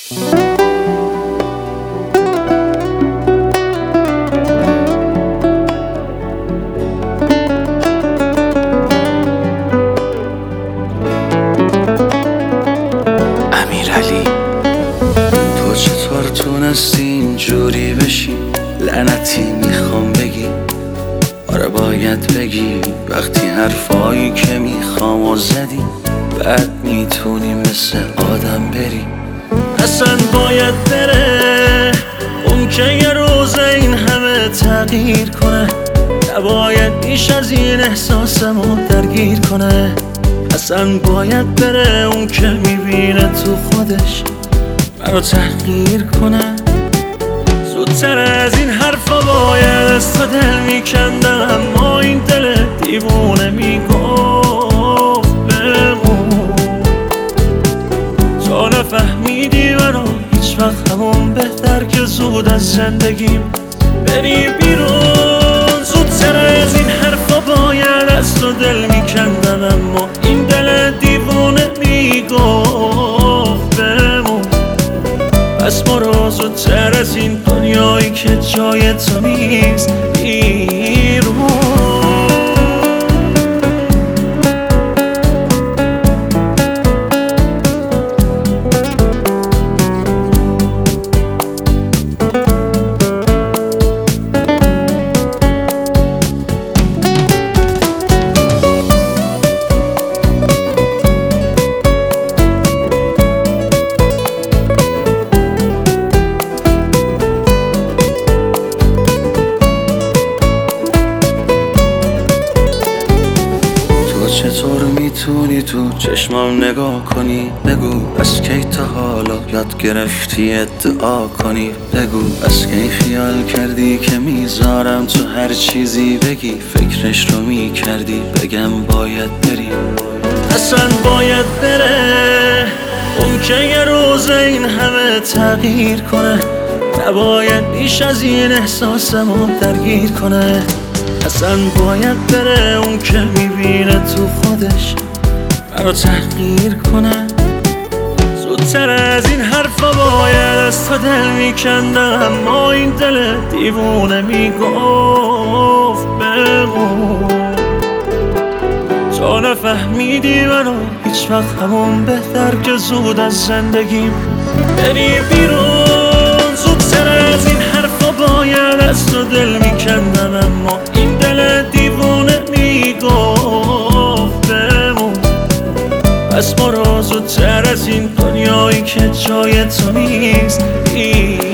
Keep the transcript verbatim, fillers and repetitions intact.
امیرعلی تو چطور تونستی اینجوری بشی؟ لعنتی میخوام بگی، آره باید بگی وقتی حرفایی که میخوام و زدی بعد میتونی مثل آدم بری. اصلا باید بره اون که یه روز این همه تغییر کنه، نباید بیش از این احساسمو درگیر کنه. اصلا باید بره اون که میبینه تو خودش منو تحقیر کنه. زودتر از این حرفا باید از تو دل میکندم، اما این دل دیوونه میگفت بمون. تو نفهمیدی منو هیچ وقت، همون بهتر که زود از زندگیم بری بیرون. زودتر از این حرفا باید از تو دل میکندم، اما این دل دیوونه میگفت بمون. پس برو زودتر از این دنیایی که جای تو نیست بیرون. چطور میتونی تو چشمام نگاه کنی؟ بگو از کی تا حالا یاد گرفتی ادعا کنی؟ بگو از کی خیال کردی که میذارم تو هر چیزی بگی فکرش رو میکردی بگم باید بری. اصلا باید بره اون که یه روز این همه تغییر کنه، نباید بیش از این احساسمو درگیر کنه. اصلا باید بره اون که میبینه تو خودش منو تحقیر کنه. زودتر از این حرفا باید از تو دل میکندم، اما این دل دیوونه میگفت بمون. تو نفهمیدی منو هیچ وقت، همون بهتر که زود از زندگیم بری بیرون. زودتر از این حرفا باید از تو دل میکندم، اما این دل دیوونه میگفت بمون. پس برو زودتر از این دنیایی که جای تو نیست.